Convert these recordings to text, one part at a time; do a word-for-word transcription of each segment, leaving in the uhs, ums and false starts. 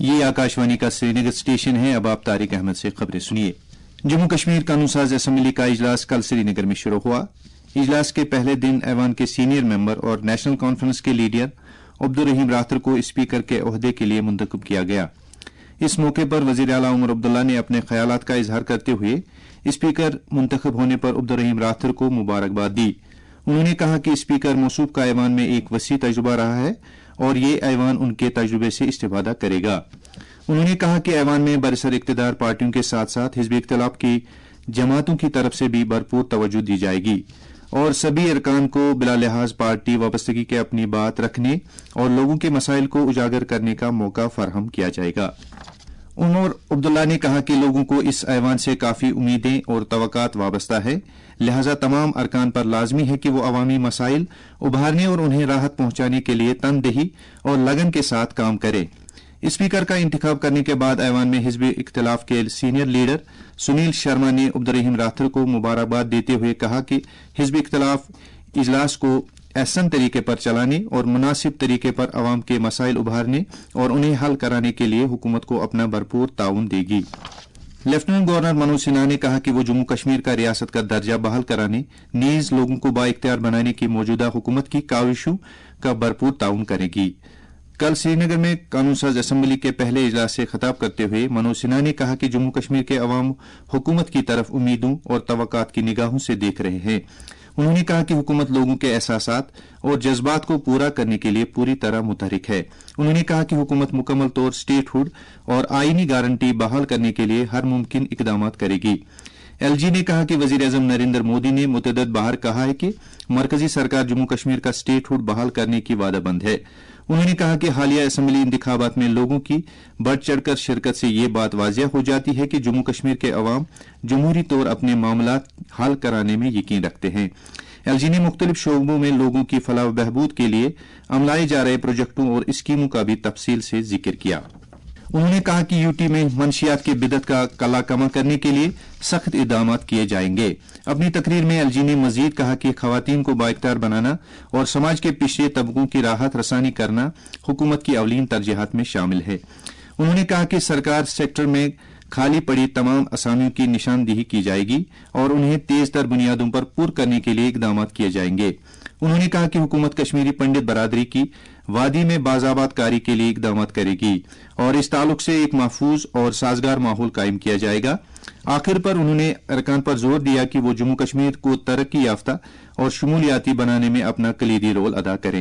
ये आकाशवाणी का श्रीनगर स्टेशन है। अब आप तारिक अहमद से खबरें सुनिए। जम्मू कश्मीर कानून साज असम्बली का इजलास कल श्रीनगर में शुरू हुआ। इजलास के पहले दिन ऐवान के सीनियर मेंबर और नेशनल कॉन्फ्रेंस के लीडर अब्दुल रहीम राथर को स्पीकर के ओहदे के लिए मुंतखब किया गया। इस मौके पर वजीर आला उमर अब्दुल्ला ने अपने ख्यालात का इजहार करते हुए स्पीकर मुंतखब होने पर अब्दुल रहीम राथर को मुबारकबाद दी। उन्होंने कहा कि स्पीकर मौसूफ का ऐवान में एक वसी तजुर्बा रहा है और ये ऐवान उनके तजुर्बे से इस्तेफादा करेगा। उन्होंने कहा कि ऐवान में बरसर इक्तदार पार्टियों के साथ साथ हिजब इख्तिलाफ की जमातों की तरफ से भी भरपूर तवज्जो दी जाएगी और सभी अरकान को बिला लिहाज पार्टी वाबस्तगी के अपनी बात रखने और लोगों के मसाइल को उजागर करने का मौका फराहम किया जाएगा। उमर अब्दुल्ला ने कहा कि लोगों को इस ऐवान से काफी उम्मीदें और तवक्कात वाबस्ता है, लिहाजा तमाम अरकान पर लाजमी है कि वो अवामी मसाइल उभारने और उन्हें राहत पहुंचाने के लिए तनदेही और लगन के साथ काम करे। स्पीकर का इंतखाब करने के बाद ऐवान में हिजब इख्तिलाफ के सीनियर लीडर सुनील शर्मा ने अब्दुल रहीम राथर को मुबारकबाद देते हुए कहा कि हिजब इख्तिलाफ इजलास को एहसन तरीके पर चलाने और मुनासिब तरीके पर अवाम के मसाइल उभारने और उन्हें हल कराने के लिए हुकूमत को अपना भरपूर ताउन देगी। लेफ्टिनेंट गवर्नर मनोज सिन्हा ने कहा कि वो जम्मू कश्मीर का रियासत का दर्जा बहाल कराने नीज लोगों को बाइख्तियार बनाने की मौजूदा हुकूमत की काविशों का भरपूर ताउन करेगी। कल श्रीनगर में कानून साज असम्बली के पहले इजलास से खिताब करते हुए मनोज सिन्हा ने कहा कि जम्मू कश्मीर के अवाम हुकूमत की तरफ उम्मीदों और तवक्कात की निगाहों से देख रहे हैं। उन्होंने कहा कि हुकूमत लोगों के एहसासात और जज्बात को पूरा करने के लिए पूरी तरह मुतहरिक है। उन्होंने कहा कि हुकूमत मुकम्मल तौर स्टेटहुड और आईनी गारंटी बहाल करने के लिए हर मुमकिन इकदाम करेगी। एलजी ने कहा कि वजीर अजम नरेंद्र मोदी ने मुतअद्दिद बार कहा है कि मरकजी सरकार जम्मू कश्मीर का स्टेटहुड बहाल करने की वादाबंद है। उन्होंने कहा कि हालिया असम्बली इंतखाबात में लोगों की बढ़ चढ़कर शिरकत से ये बात वाजिया हो जाती है कि जम्मू कश्मीर के अवाम जमहूरी तौर अपने मामला हल कराने में यकीन रखते हैं। एलजी ने मुख्तलिफ शोबों में लोगों की फलाह बहबूद के लिए अमलाए जा रहे प्रोजेक्टों और स्कीमों का भी तफसील से जिक्र किया। उन्होंने कहा कि यूटी में मंशियात की बिदत का कला कमा करने के लिए सख्त इकदाम किए जाएंगे। अपनी तकरीर में एलजी ने मजीद कहा कि खवातीन को बाइख्तियार बनाना और समाज के पिछड़े तबकों की राहत रसानी करना हुकूमत की अवलीन तरजीहात में शामिल है। उन्होंने कहा कि सरकार सेक्टर में खाली पड़ी तमाम असामियों की निशानदेही की जाएगी और उन्हें तेज तर बुनियादों पर पुर करने के लिए इकदाम किए जाएंगे। उन्होंने कहा कि हुकूमत कश्मीरी पंडित बरादरी की वादी में बाजाबात कारी के लिए इकदाम करेगी और इस ताल्लुक से एक महफूज और साजगार माहौल कायम किया जाएगा। आखिर पर उन्होंने अरकान पर जोर दिया कि वो जम्मू कश्मीर को तरक्की याफ्ता और शमूलियाती बनाने में अपना कलीदी रोल अदा करें।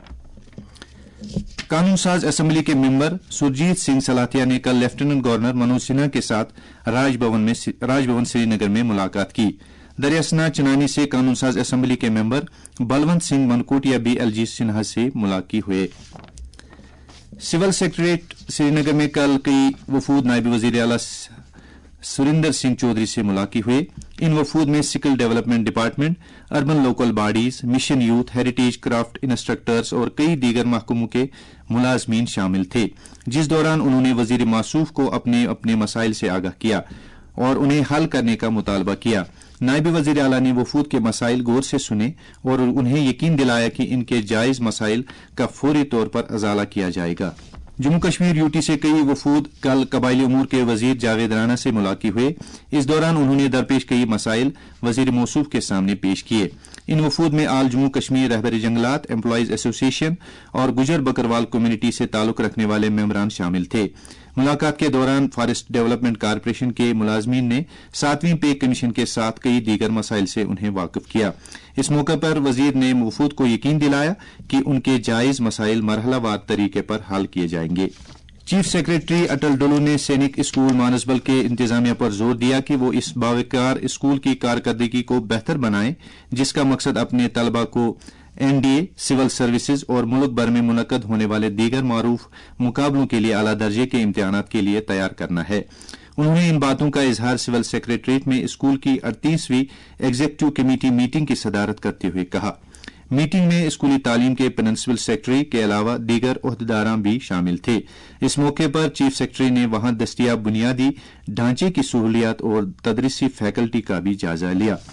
कानून साज असम्बली के मेंबर सुरजीत सिंह सलाथिया ने कल लेफ्टिनेंट गवर्नर मनोज सिन्हा के साथ राजभवन में राजभवन श्रीनगर में मुलाकात की। दरियासना चनानी से कानून साज असम्बली के मेंबर बलवंत सिंह मनकोटिया भी एलजी सिन्हा से मुलाकात हुए। सिविल सेक्रेटरीट श्रीनगर में कल कई वफूद नायब वजीर आला सुरिंदर सिंह चौधरी से मुलाकात हुए। इन वफूद में skill development department, urban local bodies, mission youth, heritage craft instructors और कई दीगर महकमों के मुलाजमीन शामिल थे, जिस दौरान उन्होंने वजीर मासूफ को अपने अपने मसाइल से आगाह किया और उन्हें हल करने का मुतालबा किया। नायब वजीर आला ने वफूद के मसाइल गौर से सुने और उन्हें यकीन दिलाया कि इनके जायज मसाइल का फौरी तौर पर अजाला किया जाएगा। जम्मू कश्मीर यूटी से कई वफूद कल कबायली उमूर के वजीर जावेद राना से मुलाकात हुए। इस दौरान उन्होंने दरपेश कई मसाइल वजीर मौसूफ के सामने पेश किए। इन वफूद में आल जम्मू कश्मीर रहबर जंगलात एम्प्लॉइज एसोसिएशन और गुजर बकरवाल कम्युनिटी से ताल्लुक रखने वाले मेंबरान शामिल थे। मुलाकात के दौरान फॉरेस्ट डेवलपमेंट कारपोरेशन के मुलाजमीन ने सातवीं पे कमीशन के साथ कई दीगर मसाइल से उन्हें वाकिफ किया। इस मौके पर वजीर ने वफूद को यकीन दिलाया कि उनके जायज मसाइल मरहलावार तरीके पर हल किए जाएंगे। चीफ सेक्रेटरी अटल डुल्लू ने सैनिक स्कूल मानसबल के इंतजामिया पर जोर दिया कि वो इस बावकार स्कूल की कारकर्दगी को बेहतर बनाए, जिसका मकसद अपने तलबा को एनडीए, सिविल सर्विसेज और मुल्क भर में मुनक्कद होने वाले दीगर मारूफ मुकाबलों के लिए आला दर्जे के इम्तिहानात के लिए तैयार करना है। उन्होंने इन बातों का इजहार सिविल सेक्रेटरीट में स्कूल की अड़तीसवीं एग्जीक्यूटिव कमेटी मीटिंग की सदारत करते हुए कहा। मीटिंग में स्कूली तालीम के प्रिंसिपल सेक्रेटरी के अलावा दीगर ओहदेदारान भी शामिल थे। इस मौके पर चीफ सेक्रेटरी ने वहां दस्तियाब बुनियादी ढांचे की सहूलियात और तदरीसी फैकल्टी का भी जायजा लिया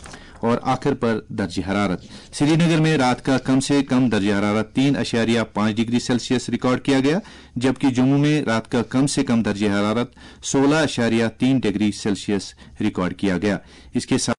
اور آخر پر درجہ حرارت. سری نگر میں رات کا کم سے کم درجہ حرارت تین اشاریہ پانچ ڈگری سیلسیس ریکارڈ کیا گیا، جبکہ جموں میں رات کا کم سے کم درجہ حرارت سولہ اشاریہ تین ڈگری سیلسیس ریکارڈ کیا گیا. اس کے ساتھ